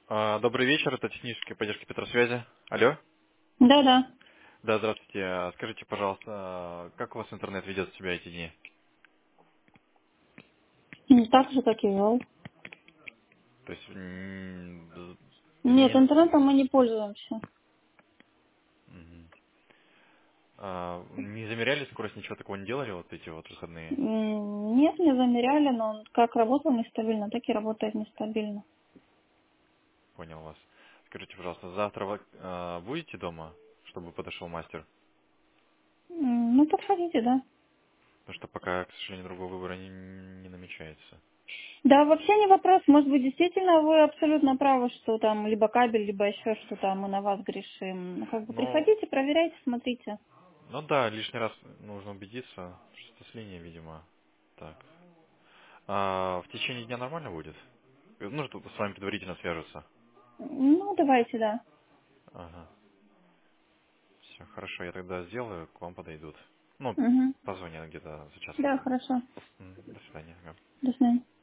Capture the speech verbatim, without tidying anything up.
А, Добрый вечер, это техническая поддержка Петросвязи. Алло? Да-да. Да, здравствуйте. А, Скажите, пожалуйста, а, как у вас интернет ведет себя эти дни? Не так же, как и вел. То есть м, Нет, изменилось? интернетом мы не пользуемся. Мгм. А, Не замеряли скорость, ничего такого не делали вот эти вот выходные? М, Нет, не замеряли, но он как работал нестабильно, так и работает нестабильно. Понял вас. Скажите, пожалуйста, завтра вы а, будете дома, чтобы подошел мастер? М, Ну, подходите, да. Потому что пока, к сожалению, другого выбора не, не намечается. Да, вообще не вопрос. Может быть, действительно вы абсолютно правы, что там либо кабель, либо еще что-то, а мы на вас грешим. Ну, как бы Ну, приходите, проверяйте, смотрите. ну да, лишний раз нужно убедиться, что с линией, видимо. Так. А в течение дня нормально будет? Ну, что с вами предварительно свяжутся. Ну, давайте, да. Ага. Все, хорошо, я тогда сделаю, к вам подойдут. Ну, Угу. позвонят где-то за Да, час-полтора. хорошо. М, До свидания. Ага. До свидания.